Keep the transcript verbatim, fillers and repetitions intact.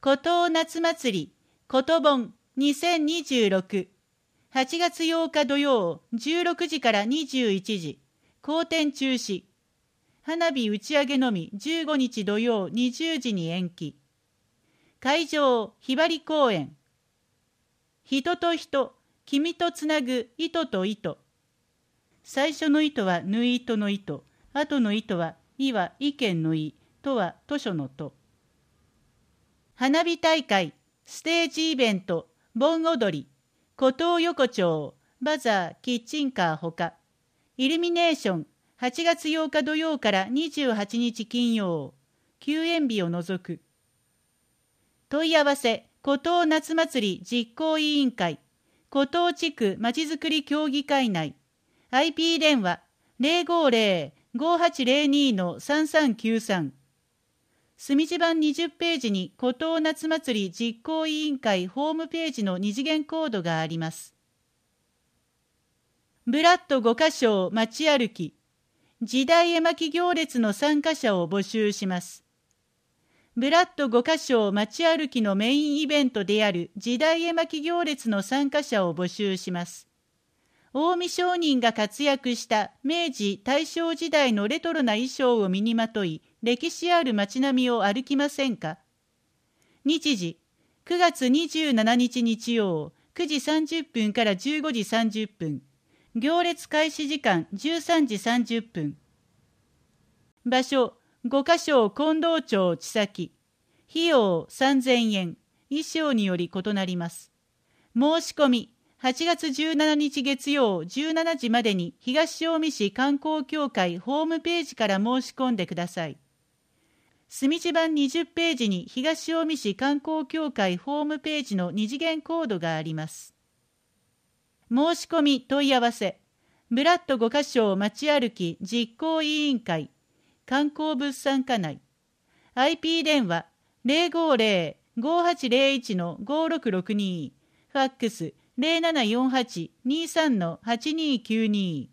古東夏祭り、ことぼんにせんにじゅうろく、はちがつようか土曜じゅうろくじからにじゅういちじ、後天中止。花火打ち上げのみじゅうごにち土曜にじゅうじに延期。会場、ひばり公園。人と人、君とつなぐ糸と糸。最初の糸は縫い糸の糸、後の糸は、いは意見の意、とは図書のと。花火大会、ステージイベント、盆踊り、古東横丁、バザー、キッチンカーほか。イルミネーション、はちがつようか土曜からにじゅうはちにち金曜、休園日を除く。問い合わせ、古東夏祭り実行委員会、古東地区まちづくり協議会内、アイピー 電話 ゼロごゼロ ごはちゼロに さんさんきゅうさん。墨地版にじゅっページに古東夏祭り実行委員会ホームページの二次元コードがあります。ブラッドごかしょう街歩き、時代絵巻行列の参加者を募集します。ブラッドごかしょう街歩きのメインイベントである時代絵巻行列の参加者を募集します。近江商人が活躍した明治・大正時代のレトロな衣装を身にまとい、歴史ある街並みを歩きませんか？日時、くがつにじゅうしちにち日曜、くじさんじゅっぷんからじゅうごじさんじゅっぷん。行列開始時間じゅうさんじさんじゅっぷん。場所、ごかしょう近藤町千崎。費用さんぜんえん。衣装により異なります。申し込み、はちがつじゅうしちにち月曜じゅうしちじまでに東近江市観光協会ホームページから申し込んでください。墨地版にじゅっページに東近江市観光協会ホームページの二次元コードがあります。申し込み問い合わせ、ブラッドごかしょう街歩き実行委員会、観光物産課内、アイピー 電話 ゼロごゼロ ごはちゼロいち ごろくろくに、ファックス ゼロななよんはち にさん はちにきゅうに。